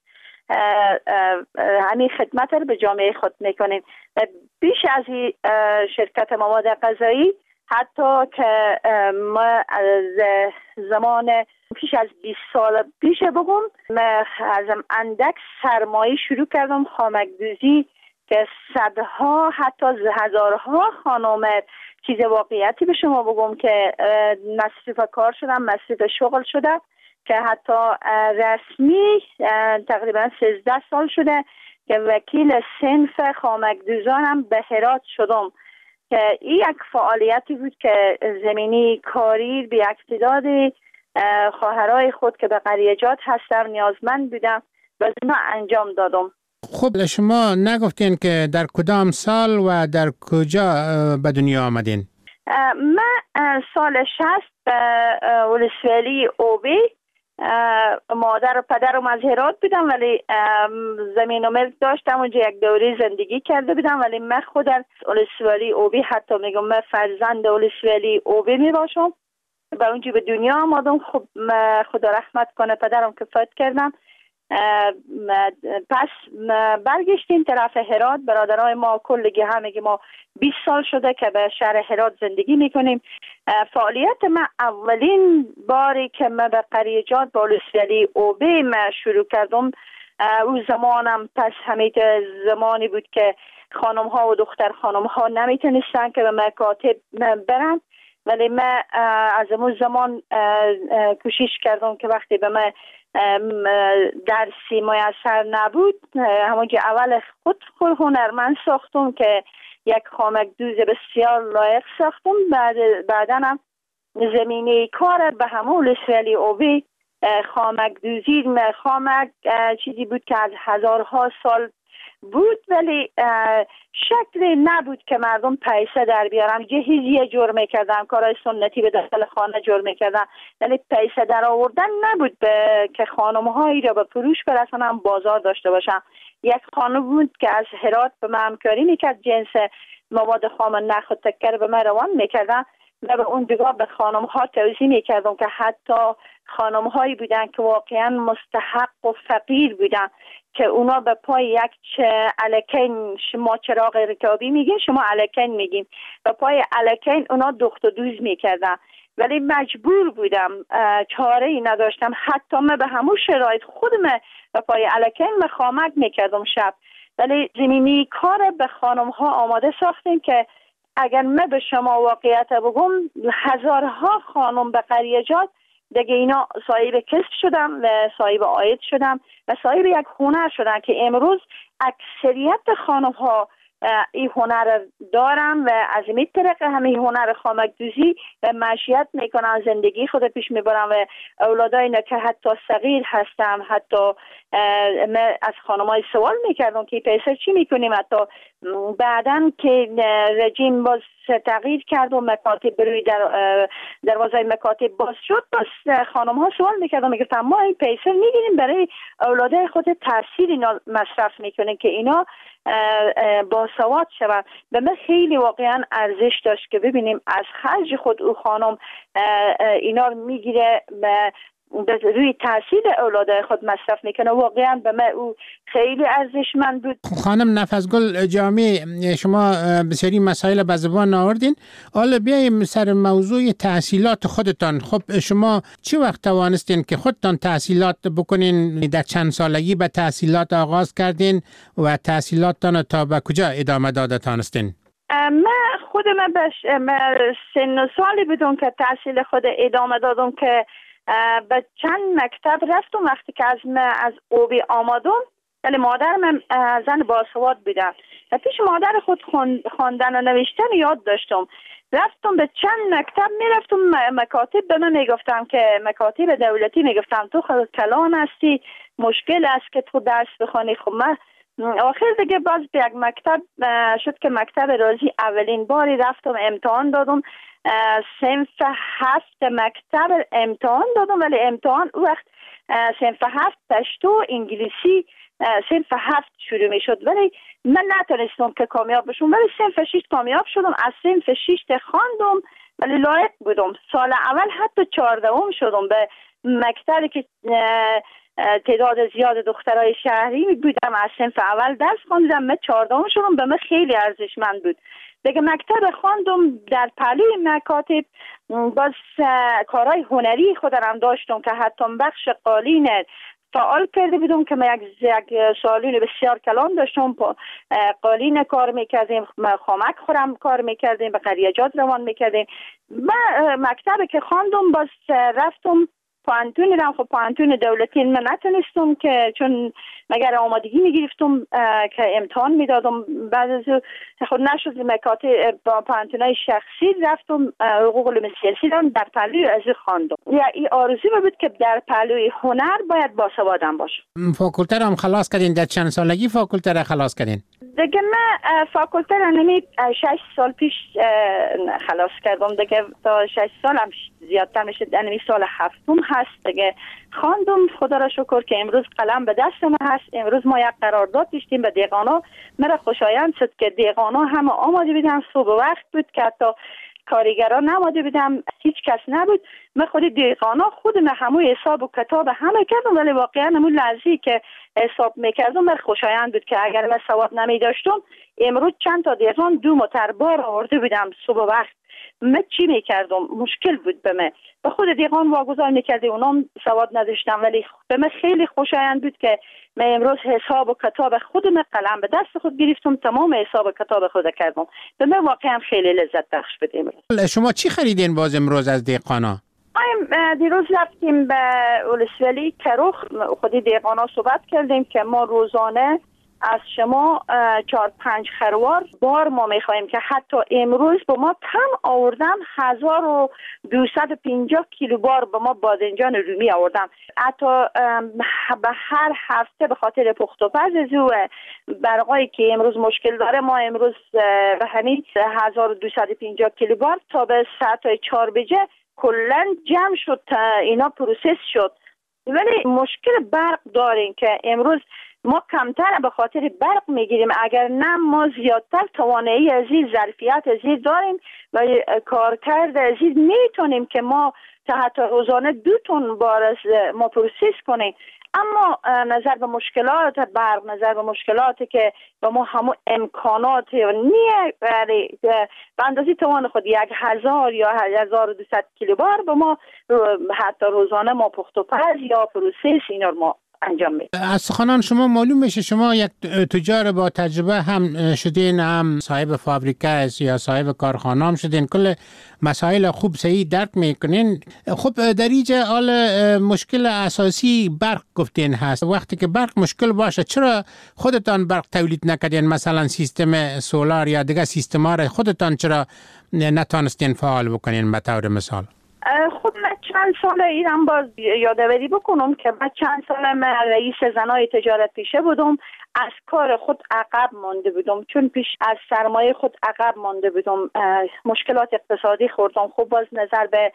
همین خدمت رو به جامعه خود میکنیم. بیش از این شرکت مواد غذایی حتی که ما از زمان پیش از بیست سال پیش بگم من از اندک سرمایه شروع کردم خامک دوزی که صدها حتی هزارها خانم، چیز واقعیتی به شما بگم که مصرف کار شدم، مصرف شغل شده که حتی رسمی تقریبا سیزده سال شده که وکیل صنف خامک دوزانم به هرات شدم که این یک فعالیتی بود که زمینی کاری به اقتداد خواهرای خود که به قریجات هستم نیازمند بودم و از اینا انجام دادم. خب شما نگفتین که در کدام سال و در کجا به دنیا آمدین؟ من سال شصت به ولسوالی اوبی، مادر و پدرم از هرات بودم ولی زمین و ملک داشتم اونجا یک دوره زندگی کرده بودم ولی من خود از ولسوالی اوبی حتی میگم من فرزند ولسوالی اوبی می باشم. به اونجا به دنیا آمدم. خب خدا رحمت کنه پدرم که فوت کردم. پس برگشتیم طرف هرات. برادرای ما کلگی همگی ما بیست سال شده که به شهر هرات زندگی میکنیم. فعالیت من اولین باری که من به قریجات با ولسوالی اوبی من شروع کردم او زمانم پس همین زمانی بود که خانم ها و دختر خانم ها نمیتونستن که به مکاتب برن ولی من از اون زمان کوشش کردم که وقتی به من درسی میسر نبود همونجا اول خود خود هنرمند ساختم که یک خامک دوز بسیار لایق ساختم. بعد بعدنم زمینه کار به همون ولسوالی اوبی خامک دوزی خامک چیزی بود که از هزارها سال بود ولی شکلی نبود که مردم پیسه در بیارم. جهیزیه جور میکردم، کارهای سنتی به داخل خانه جور میکردم ولی پیسه در آوردن نبود به که خانم هایی را به فروش برسانم بازار داشته باشم. یک خانم بود که از هرات به من همکاری میکرد، جنس مواد خام نخ و تکر به من روان میکردن و به اون دیگه به خانم ها توضیح میکردم که حتی خانم هایی بودن که واقعا مستحق و فقیر بودن که اونا به پای یک الکین، شما چراغ رکابی میگین شما الکین میگیم، به پای الکین اونا دخت و دوز میکردن ولی مجبور بودم، چاره ای نداشتم. حتی من به همون شرایط خودم به پای الکین مخامک میکردم شب. ولی زمینی کار به خانم ها آماده ساختیم که اگر من به شما واقعیت بگم هزارها خانم به قریجات دیگه اینا صاحب کسب شدم و صاحب عاید شدم و صاحب یک هنر شدن که امروز اکثریت خانم ها این هنر دارم و از این طریق همین هنر خامک دوزی و معیشت میکنم، زندگی خود پیش میبرم و اولادای نه که حتی صغیر هستم، حتی من از خانمای سوال میکردم که پیسر چی میکنیم، حتی بعدن که رژیم باز تغییر کرد و مکاتب بروی در دروازه مکاتب باز شد، باز خانم ها سوال میکردم میگفتم ما این پیسر میگیریم برای اولادای خود تحصیل اینا مصرف میکنیم که اینا با سواد شوند. به من خیلی واقعا ارزش داشت که ببینیم از خرج خود او خانم اینا رو میگیره روی تحصیل اولادای خود مصرف میکنه. واقعا به من او خیلی ارزشمند بود. خانم نفسگل جامی، شما بسیاری مسائل به زبان آوردین. حالا بیاییم سر موضوع تحصیلات خودتان. خب شما چی وقت توانستین که خودتان تحصیلات بکنین؟ در چند سالگی به تحصیلات آغاز کردین و تحصیلاتتان تا به کجا ادامه داده تانستین؟ من خودم به سن و سالی بدون که تحصیل خود ادامه دادم که به چند مکتب رفتم. وقتی که از من از اوبی آمدم، ولی مادر من زن باسواد بودم و پیش مادر خود خواندن و نوشتن یاد داشتم. رفتم به چند مکتب میرفتم، مکاتب به من میگفتم که مکاتب دولتی میگفتم تو خود کلان هستی، مشکل است که تو درس بخوانی. خب من آخر دیگه باز به یک مکتب شد که مکتب رازی اولین باری رفتم امتحان دادم. صنف هفت مکتب امتحان دادم، ولی امتحان او وقت صنف هفت پشتو انگلیسی صنف هفت شروع می شد، ولی من نتونستم که کامیاب بشم، ولی صنف شش کامیاب شدم. از صنف شش خواندم ولی لایق بودم. سال اول حتی چهاردهم شدم. به مکتبی که تعداد زیاد دخترای شهری بودم از صنف اول درس خواندم، من چهاردهم شدم. به من خیلی ارزشمند بود. دیگه مکتب خواندم در پهلوی مکاتب، باز کارهای هنری خودم داشتم که حتی بخش قالین فعال کرده بودم که من یک, یک سالون بسیار کلان داشتم. قالین کار میکردیم، خامک خورم کار میکردیم، به قریجات روان میکردیم. من مکتب که خواندم باز رفتم پانتون رم. خب پانتون دولتی من نتونستم که چون مگر آمادگی میگرفتم که امتحان میدادم، بعد از خود نشد مکاتب با پانتونای شخصی رفتم حقوق علوم سیاسی دارم در پهلوی از خواندم. یا این آرزو بود که در پهلوی هنر باید باسوادم باشم. فاکولته رو هم خلاص کردین؟ در چند سالگی فاکولته رو خلاص کردین؟ دیگه من فاکولته رو نمی شش سال پیش خلاص کردم. دیگه تا شش سال هم زیادتر میشه، نمی سال هفتم هست دیگه خواندم. خدا را شکر که امروز قلم به دست من هست. امروز ما یک قرارداد داشتیم به دیقانا. مرا خوشایند شد که دیقانا همه آماده بودن، صبح وقت بود که حتی کارگران نماده بودم، هیچ کس نبود. من خود دیقانا خودم همون حساب و کتاب همه کردم، ولی واقعا همون لحظه‌ای که حساب میکردم من خوشایند بود که اگر من سواد نمی داشتم امروز چند تا دیقان دو موتر بار آورده بودم صبح وقت. من چی میکردم؟ مشکل بود به من. به خود دیقان واگذار میکردی، اونام سواد نداشتم، ولی به من خیلی خوشایند بود که من امروز حساب و کتاب خودم قلم به دست خود گرفتم، تمام حساب و کتاب خود کردم. به من واقعا خیلی لذت بخش بود امروز. شما چی خریدین باز امروز از دیقانا؟ ما دیروز رفتیم به ولسوالی کروخ، خودی دیقانا صحبت کردیم که ما روزانه از شما چهار پنج خروار بار ما میخواییم که حتی امروز با ما تم آوردن هزار و دویست و پنجاه کیلو بار با ما بادنجان رومی آوردن. حتی به هر هفته به خاطر پخت و پز و برقایی که امروز مشکل داره ما امروز به همین هزار و دویست و پنجاه کیلو بار تا به ساعت چهار بجه کلن جمع شد، اینا پروسس شد. ولی مشکل برق داریم که امروز ما کمتر به خاطر برق میگیریم، اگر نه ما زیادتر توانایی عزیز ظرفیت عزیز داریم و کارکرد عزیز میتونیم که ما تا حتی روزانه دو تن بار از ما پروسس کنیم. اما نظر به مشکلات برق، نظر به مشکلاتی که به ما همون امکانات نیه به اندازی توان خود یک هزار یا هزار و دویست کیلو بار به ما حتی روزانه ما پخت و پز یا پروسس اینا ما انجام میدیم. از سخنان شما معلوم میشه شما یک تجار با تجربه هم شدین، هم صاحب فابریکه است یا صاحب کارخانه هم شدین، کل مسائل خوب صحیح درک میکنین. خب در اینجا حال مشکل اساسی برق گفتین هست. وقتی که برق مشکل باشه چرا خودتان برق تولید نکردین؟ مثلا سیستم سولار یا دیگه سیستما را خودتان چرا نتانستین فعال بکنین به طور مثال؟ خب من چند سال ایران باز یادآوری بکنم که من چند سال من رئیس زنای تجارت پیشه بودم، از کار خود عقب مانده بودم، چون پیش از سرمایه خود عقب مانده بودم، مشکلات اقتصادی خوردم. خب باز نظر به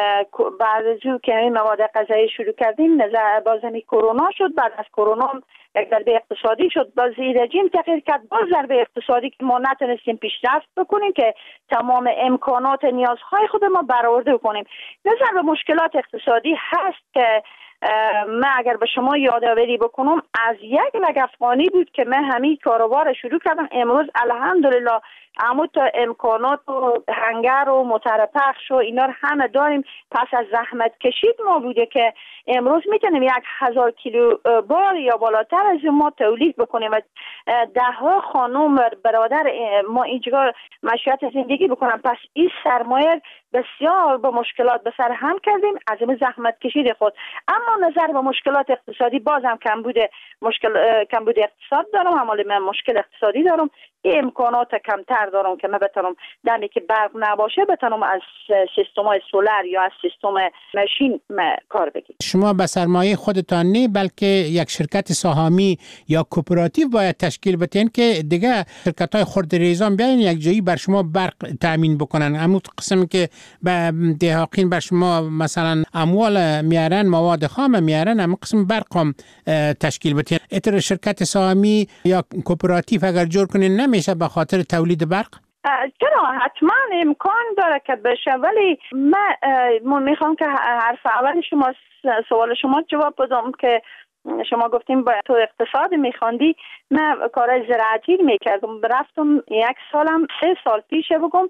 بعد از او که این مواد غذایی شروع کردیم، نظر باز همی کرونا شد، بعد از کرونا یک ضربه اقتصادی شد، باز رژیم تغییر کرد، باز ضربه اقتصادی که ما نتونستیم پیشرفت بکنیم که تمام امکانات نیازهای خود ما برآورده کنیم. نظر به مشکلات اقتصادی هست که من اگر به شما یادآوری بکنم، از یک لگ افغانی بود که من همین کاروبار شروع کردم. امروز الحمدلله اما تا امکانات و هنگر و مترپخش و اینا همه داریم. پس از زحمت کشید ما بوده که امروز میتونیم یک هزار کیلو بار یا بالاتر از ما تولید بکنیم و ده ها خانم برادر ما اینجا مشیت زندگی بکنم. پس این سرمایه بسیار با مشکلات به سر هم کردیم از این زحمت کشید خود. اما نظر به مشکلات اقتصادی بازم کم بوده، مشکل کم بوده اقتصاد دارم، اما من مشکل اقتصادی دارم، این امکانات کمتر دارم که من بتونم دمی که برق نباشه بتونم از سیستم‌های سولار یا از سیستم ماشین کار بگیرم. شما به سرمایه خودتان نه بلکه یک شرکت سهامی یا کوپراتیو باید تشکیل بدین که دیگه شرکت‌های خردریزان بیاین یک جایی بر شما برق تامین بکنن. همون قسمی که به دهاقین بر شما مثلا اموال میارن، مواد خام میارن، همون قسم برق هم تشکیل بدین. اتر شرکت سهامی یا کوپراتیو اگر جور کنین نمیشه به خاطر تولید برق؟ چرا حتما امکان داره که بشه، ولی من میخوام که حرف اول شما سوال شما جواب بدم که شما گفتیم با تو اقتصاد میخواندی. من کار زراعتی میکردم، رفتم یک سالم سه سال پیش بگم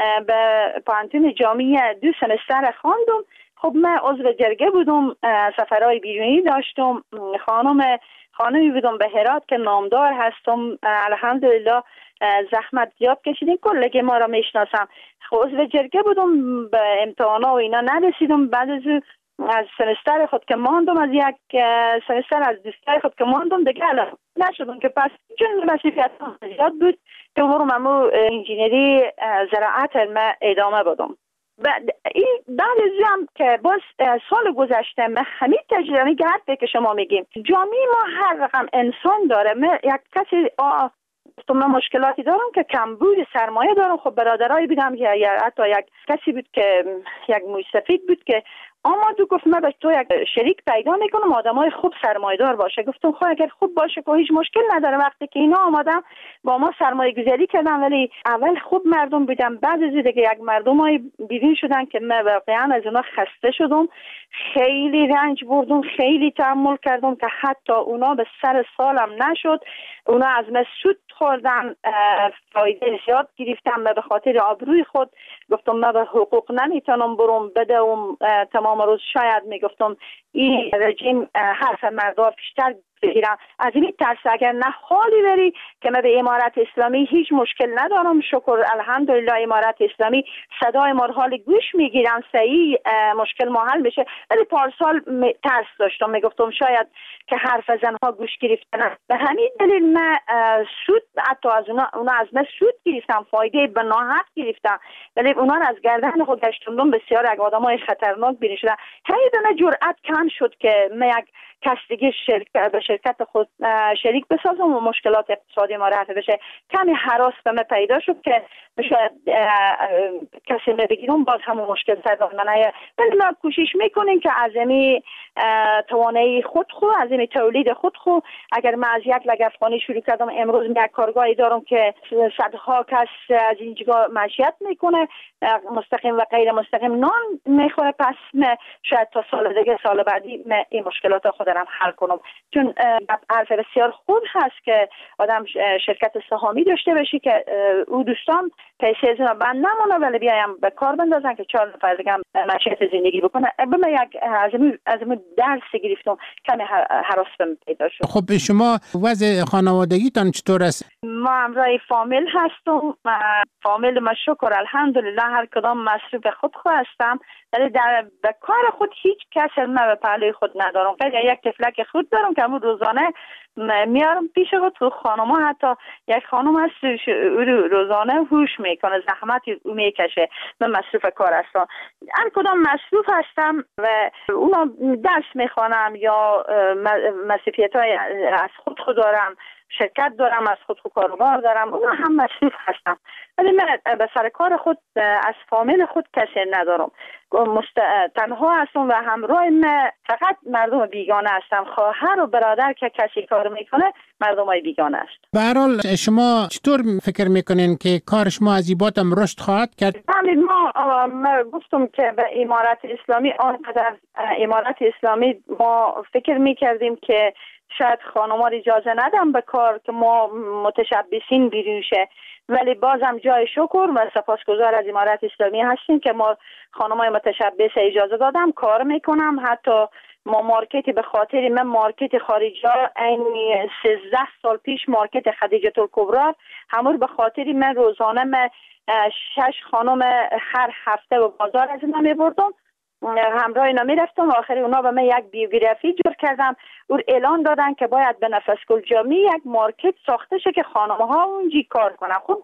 به پانتون جامعه دو سمستر خواندم. خب من عضو جرگه بودم، سفرهای بیرونی داشتم، خانم خانمی بودم به هرات که نامدار هستم، الحمدلله زحمت زیاد کشیدیم، کلگی ما را میشناسم. عضو جرگه بودم، به امتحانا و اینا نرسیدم. بعد از از سمستر خود که ماندم، از یک سمستر از دوستای خود که ماندم دیگه نشدم که پس چون مسئولیت زیاد بود که برم امو انجینری زراعت ما ادامه بدم. بعد این بعد از هم که باز سال گذشته من همین تجربه گرد که شما میگیم جامعه ما هر رقم انسان داره. من یک کسی آه من مشکلاتی دارم که کمبود سرمایه دارم. خب برادرایی بودم یا, یا حتی یک کسی بود که یک موسفید بود که اما تو گفت من به تو یک شریک پیدا میکنم آدمای خوب سرمایه دار باشه. گفتم خب اگر خوب باشه که هیچ مشکل نداره. وقتی که اینا آمدم با ما سرمایه گذاری کردم، ولی اول خوب مردم بودم، بعد از دیگه یک مردمای بیرون شدن که من واقعا از اونا خسته شدم، خیلی رنج بردم، خیلی تحمل کردم که حتی اونا به سر سالم نشد. اونا از من سود خوردن، فایده زیاد گرفتم. من به خاطر آبروی خود گفتم من به حقوق نمیتونم برم بدم تمام روز. شاید میگفتم این رژیم حرف مردم بیشتر بگیرم، از این ترس اگر نه حالی بری که من به امارت اسلامی هیچ مشکل ندارم. شکر الحمدلله امارت اسلامی صدای ما حال گوش میگیرن، صحیح مشکل ما حل میشه. ولی پارسال ترس داشتم، میگفتم شاید که حرف زنها گوش گرفتن. به همین دلیل من سود حتی از اونا, اونا از من سود گرفتم، فایده به ناحق گرفتم، ولی اونا از گردن خود گشتم بسیار یک آدمای خطرناک بیرون شدن. همین به من جرأت کم شد که من یک کس دیگه شرکت به شرکت خود شریک بسازم و مشکلات اقتصادی ما رفع بشه. کمی هراس به من پیدا شد که شاید کسی من بگیرم باز همون مشکل سر منه. ولی ما کوشش میکنیم که از این توانایی خود خود از این تولید خود خود اگر من از یک لگ افغانی شروع کردم، امروز من یک کارگاهی دارم که صدها کس از اینجا معیشت میکنه، مستقیم و غیر مستقیم نان میخوره. پس من شاید تا سال دیگه سال بعدی من این مشکلات خود دارم حل کنم، چون حرف بسیار خوب هست که آدم شرکت سهامی داشته باشی که او دوستان پیسه از اینا بند نمونه ولی بیایم به کار بندازن که چهار نفر دیگه هم معیشت زندگی بکنه. به من یک از این از این درس گرفتم کمی هراس بهم پیدا شد. خب شما وضع خانوادگیتان چطور است؟ ما همراه فامیل هستم. فامیل ما شکر الحمدلله هر کدام مصروف خود خود هستم ولی در به کار خود هیچ کس من به پهلوی خود ندارم. فقط یک تفلک خود دارم که همون روزانه میارم پیش خود. تو خانم ها حتی یک خانم هست روزانه هوش میکنه، زحمتی او میکشه. من مصروف کار هستم، هر کدام مصروف هستم و اونا درس میخوانم یا مصروفیت های از خود خود دارم، شرکت دارم، از خود خود کاروبار دارم، اونا هم مصروف هستم ولی من به سر کار خود از فامیل خود کسی ندارم. مست... تنها هستم و همراه من فقط مردم بیگانه هستم. خواهر و برادر که کسی کار میکنه مردم های بیگانه است. به هر حال شما چطور فکر میکنین که کار شما از ایباتم رشد خواهد کرد؟ همین ما, ما گفتم که به امارت اسلامی آنقدر امارت اسلامی ما فکر میکردیم که شاید خانم‌ها اجازه ندم به کار که ما متشبثین بیرون شه ولی بازم جای شکر و سپاسگزار از امارت اسلامی هستیم که ما خانم‌های متشبث اجازه دادم کار میکنم. حتی ما مارکتی به خاطر من مارکت خارجی این سیزده سال پیش مارکت خدیجه الکبرا همون به خاطر من روزانه من شش خانم هر هفته به بازار از اینا میبردم، همراه اینا میرفتم. آخری اونا به من یک بیوگرافی جور کردم. او اعلان دادن که باید به نفسگل جامی یک مارکت ساخته شه که خانم ها اونجی کار کنن. خب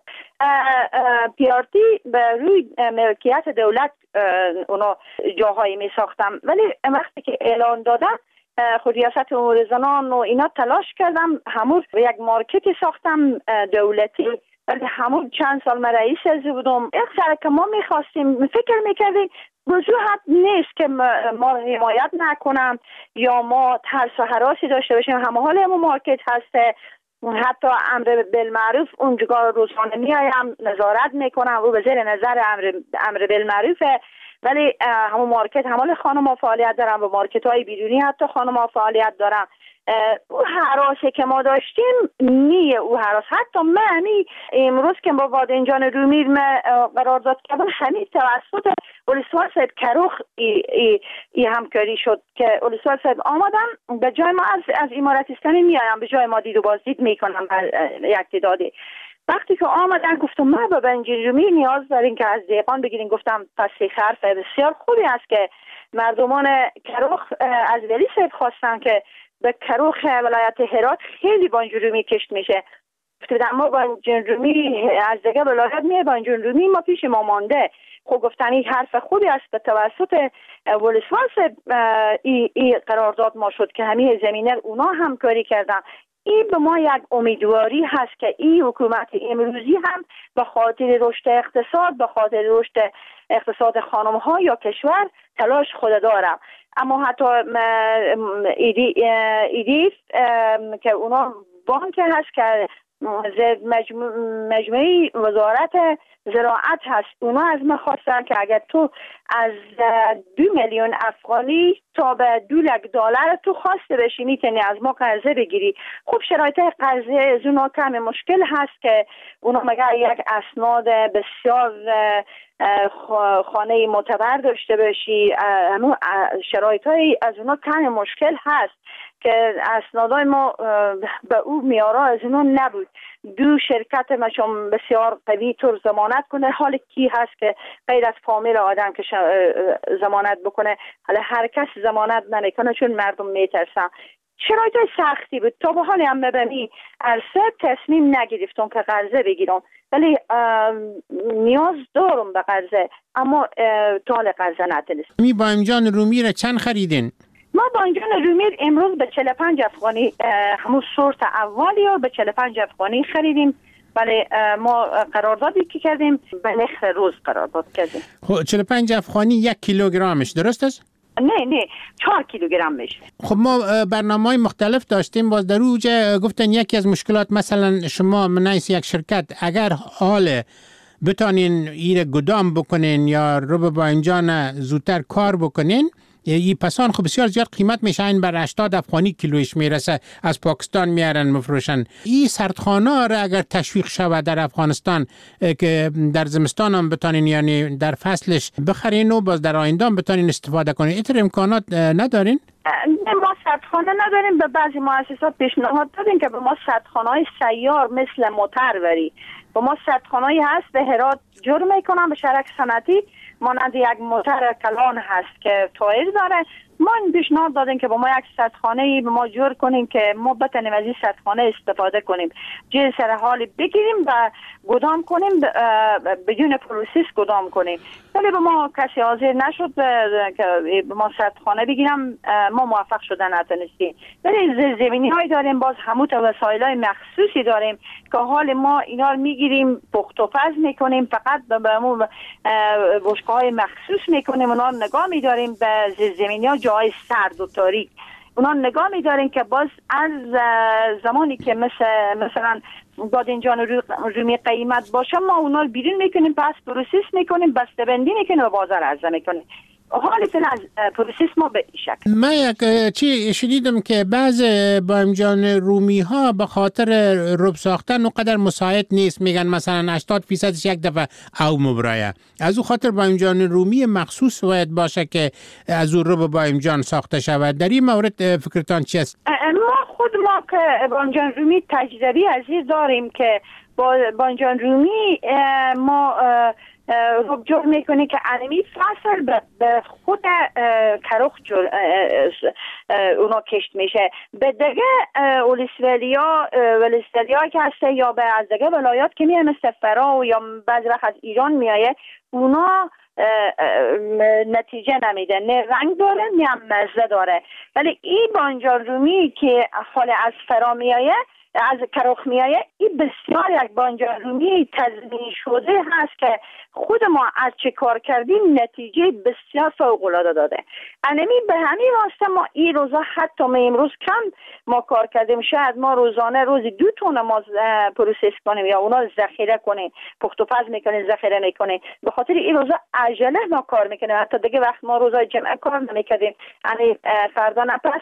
پیارتی به روی ملکیت دولت اونا جاهایی می ساختم ولی وقتی که اعلان دادن خود ریاست امور زنان و اینا تلاش کردم همون یک مارکتی ساختم دولتی ولی همون چند سال من رئیس ازی بودم. یک سر که ما میخواستیم فکر میکردیم وجوهت نیست که ما حمایت نکنم یا ما ترس و هراسی داشته باشیم. همه حال همون مارکت هسته، حتی امر بالمعروف اونجا روزانه میایم نظارت میکنم و به زیر نظر امر امر بالمعروفه ولی همون مارکت همون خانم ها فعالیت دارم و مارکت های بیرونی حتی خانم ها فعالیت دارم. او حراسی که ما داشتیم نیه او حراس. حتی من امروز که با بادنجان رومیر من قرارداد کردم همین توسط اولسوار صاحب کروخ ای, ای, ای همکاری شد که اولسوار صاحب آمدن به جای ما از, از امارت اسلامی میایم به جای ما دید و بازدید میکنم یک تعدادی. وقتی که آمدن گفتم ما به بنجین رومی نیاز داریم که از دیقان بگیریم. گفتم پس حرف بسیار خوبی است که مردمان کروخ از ولی صاحب خواستن که به کروخ ولایت هرات خیلی بانجان رومی کشت میشه. گفتم ما بانجان رومی از دیگه ولایت میه بانجان رومی ما پیش ما مانده. خب گفتن این حرف خوبی است به توسط ولسواس ای, ای قرارداد ما شد که همه زمینه اونا همکاری کردن. این به ما یک امیدواری هست که این حکومت امروزی هم به خاطر رشد اقتصاد به خاطر رشد اقتصاد خانم ها یا کشور تلاش خود دارم. اما حتی ایدی ایدیف که اونا بانک هست که مجموعه وزارت زراعت هست اونا از من خواستن که اگر تو از دو میلیون افغانی تا به دو لک دلار تو خواسته بشی میتونی از ما قرضه بگیری. خب شرایط قرضه از اونا کم مشکل هست که اونا مگر یک اسناد بسیار خانه معتبر داشته باشی. شرایط های از اونا کم مشکل هست که اسنادای ما به او میارا از اونو نبود. دو شرکت مشام بسیار قوی طور ضمانت کنه. حال کی هست که غیر از فامیل آدم که ضمانت بکنه؟ حالا هر کس ضمانت نمیکنه چون مردم میترسن. شرایط سختی بود. تا به حال هم ببینی عرصه تصمیم نگرفتم که قرضه بگیرم ولی نیاز دارم به قرضه اما تا قرضه نتونستم. می بانجان رومی را چند خریدین؟ ما بانجان رومیر امروز به چهل و پنج افغانی همون سورت اولی رو به چهل و پنج افغانی خریدیم ولی ما قراردادی که کردیم به نرخ روز قرارداد کردیم. خب چهل و پنج افغانی یک کیلوگرمش درست است؟ نه نه چهار کیلوگرم میشه. خب ما برنامه‌های مختلف داشتیم باز در اوج گفتن یکی از مشکلات مثلا شما منیس یک شرکت اگر حال بتانین ایره گدام بکنین یا رو به بانجان زودتر کار بکنین این پسان خب بسیار زیاد قیمت میشه، این بر هشتاد افغانی کیلویش میرسه، از پاکستان میارن مفروشن. این سردخانه را اگر تشویق شود در افغانستان که در زمستان هم بتانین یعنی در فصلش بخرین و باز در آینده هم بتانین استفاده کنین، اینطور امکانات ندارین؟ ما سردخانه نداریم. به بعضی مؤسسات پیشنهاد دادیم که به ما سردخانه‌های سیار مثل موتروری، به ما سردخانه‌ای هست به هرات جور میکنن به شرک صنعتی مانند یک موتر کلان هست که تایر داره. ما این پیشنهاد دادیم که با ما یک سردخانه‌ای به ما جور کنیم که ما بتونیم از این سردخانه استفاده کنیم، جای سر حالی بگیریم و گدام کنیم، بدون پروسس گدام کنیم. ولی به ما کسی حاضر نشد که به ما سردخانه بگیرم، ما موفق شدن نتونستیم. ولی زیرزمینی هایی داریم، باز همون وسایل های مخصوصی داریم که حال ما اینا رو میگیریم پخت و پز میکنیم، فقط به همون بشقه های مخصوص میکنیم، اونا رو نگاه میداریم به زیرزمینی ها جای سرد و تاریک، اونا نگاه میداریم که باز از زمانی که مثل مثلا بادنجان رومی قیمت باشه ما اونا رو بیرون میکنیم، پس پروسس میکنیم، بسته بندی میکنیم و بازار عرضه میکنیم. حالی فعلا از پروسس ما به این شکل. من یک چی شنیدم که بعض بایمجان رومی ها به خاطر رب ساختن اونقدر مساعد نیست، میگن مثلا هشتاد درصدش یک دفعه او مبرایه، از اون خاطر بایمجان رومی مخصوص باید باشه که از اون رب بایمجان ساخته شود. در این مورد فکرتان چی است؟ ما خود ما که بایمجان رومی تجربی عزیز داریم که با بایمجان رومی ما رب جور میکنه که انمی فصل به خود کروخ جور اونا کشت میشه. به دیگه ولسوالیا ولسوالیا که هسته یا به از دیگه ولایات که میه مثل فرا و یا بعضی وقت از ایران میایه، اونا نتیجه نمیده، نه رنگ داره نه هم مزه داره. ولی این بایمجان رومی که حال از فرا میایه از کروخ میایه، این بسیار یک بایمجان رومی تضمین شده هست که خود ما از چه کار کردیم نتیجه بسیار فوق العاده داده. انمی به همین واسطه ما این روزا حتی ما امروز کم ما کار کردیم، شاید ما روزانه روزی دو تونه ما پروسس کنیم یا اونا ذخیره کنیم، پخت و پز میکنیم، ذخیره میکنیم. به خاطر این روزا عجله ما کار میکنیم، حتی دیگه وقت ما روزای جمعه کار نمیکردیم، یعنی فردا نه پس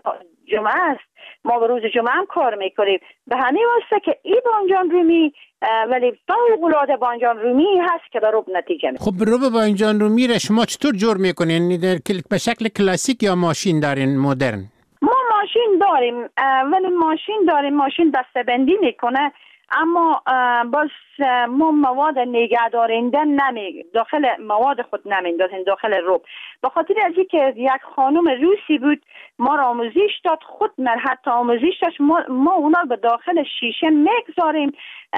جمعه است ما به روز جمعه هم کار میکنیم. به همین واسطه که این بایمجان رومی ولی فوق العاده بایمجان رومی هست که به رب نتیجه میده. خب رب بایمجان رومی را شما چطور جور میکنین؟ به شکل کلاسیک یا ماشین دارین مدرن؟ ما ماشین داریم، ولی ماشین داریم ماشین بسته بندی میکنه، اما باز ما مواد نگهدارنده نمی داخل مواد خود نمیندازیم داخل رب. به خاطر از اینکه یک خانم روسی بود ما را آموزش داد، خود من حتی آموزش داشت، ما, ما اونا به داخل شیشه میگذاریم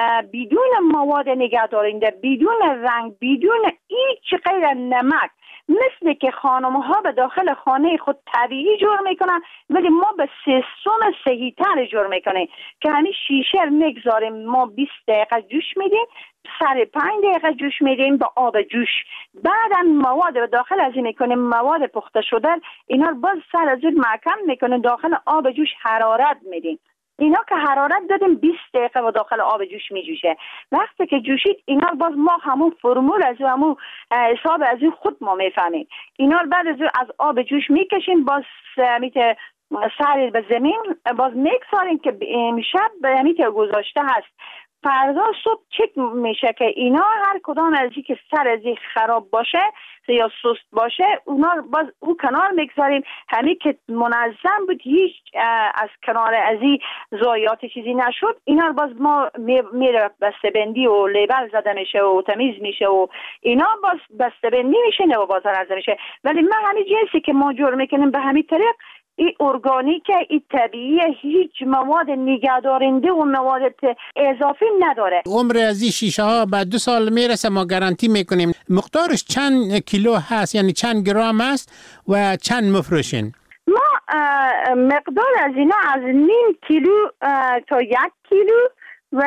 بدون مواد نگهدارنده، بدون رنگ، بدون هیچ غیر نمک، مثل که خانم ها به داخل خانه خود طبیعی جور میکنن، ولی ما به سیستم صحیح تر جور میکنیم که همین شیشه رو میگذاریم، ما بیست دقیقه جوش میدیم، سر پنج دقیقه جوش میدیم با آب جوش، بعدا مواد به داخل از این میکنیم، مواد پخته شده اینا رو باز سر از این محکم میکنیم، داخل آب جوش حرارت میدیم. اینا که حرارت دادیم بیست دقیقه و داخل آب جوش می جوشه. وقتی که جوشید اینا باز ما همون فرمول از همون حساب از این خود ما میفهمیم. اینا بعد از از آب جوش میکشیم، باز میته سر به زمین باز میکساریم که امشب میته گذاشته هست، فردا صبح چک میشه که اینا هر کدام از این که سر از این خراب باشه یا سست باشه اونا باز او کنار میگذاریم، همین که منظم بود هیچ از کنار از این ضایعات چیزی نشد، اینا باز ما میره بسته‌بندی و لیبل زده میشه و تمیز میشه و اینا باز بسته‌بندی میشه نه بازار عرضه میشه. ولی ما همین جنسی که ما جور میکنیم به همین طریق این ارگانیک، این طبیعی، هیچ مواد نگهدارنده و مواد اضافی نداره. عمر از این شیشه ها بعد دو سال میرسه، ما گارانتی میکنیم. مقدارش چند کیلو هست، یعنی چند گرم است و چند مفروشین؟ ما مقدار از اینا از نیم کیلو تا یک کیلو و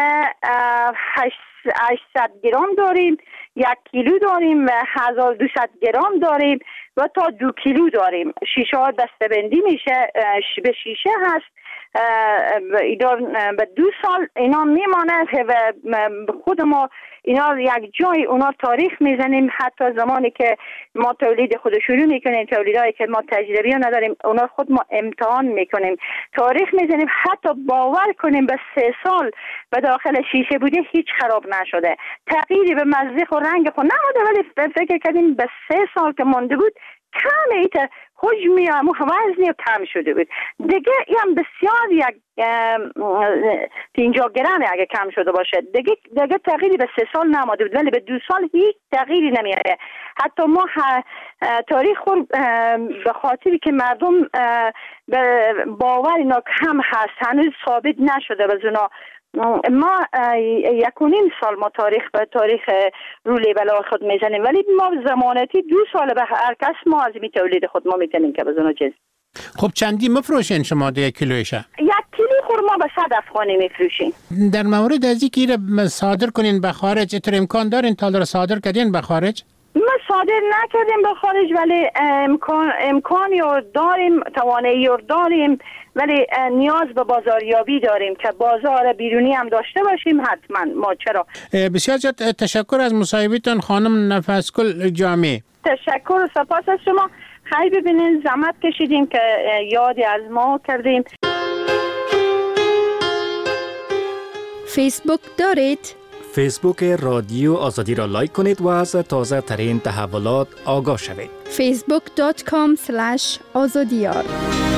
هشتصد گرم داریم، یک کیلو داریم و هزار و دویست گرم داریم و تا دو کیلو داریم. شیشه ها دسته‌بندی میشه، به شیشه هست اینا به دو سال اینا میمانه و خود ما اینا یک جای اونا تاریخ میزنیم. حتی زمانی که ما تولید خود شروع میکنیم، تولیدایی که ما تجربی نداریم اونا خود ما امتحان میکنیم، تاریخ میزنیم. حتی باور کنیم به سه سال به داخل شیشه بوده هیچ خراب نشده، تغییری به مزه و رنگ خود نموده، ولی فکر کردیم به سه سال که مانده بود کم ایت حجمی و وزنی کم شده بود دیگه. این بسیار یک پنجاه گرم اگه کم شده باشه دیگه دیگه تغییری به سه سال نماده بود، ولی به دو سال هیچ تغییری نمیاره. حتی ما تاریخ خود به خاطری که مردم باور اینا کم هست هنوز ثابت نشده و زنا ما یک و نیم سال ما تاریخ به تاریخ رو لیبلا خود میزنیم، ولی ما زمانتی دو سال به هر کس ما از می تولید خود ما میتونیم که بزنو چیز. خب چندی مفروشین شما ده یک کیلویشه؟ یک کیلو خورما به صد افغانی میفروشین. در مورد از اینکه ایره صادر کنین به خارج اتر امکان دارین تا در صادر کردین به خارج؟ ما صادر نکردیم به خارج، ولی امکان امکانی رو داریم، توانایی رو داریم، ولی نیاز به بازاریابی داریم که بازار بیرونی هم داشته باشیم. حتما ما چرا. بسیار زیاد تشکر از مصاحبتون خانم نفسگل جامی. تشکر و سپاس از شما. خیلی ببینین زحمت کشیدیم که یادی از ما کردیم. فیسبوک دارید؟ فیسبوک رادیو آزادی را لایک کنید و از تازه ترین تحولات آگاه شوید. فیسبوک دات کام اسلش آزادیار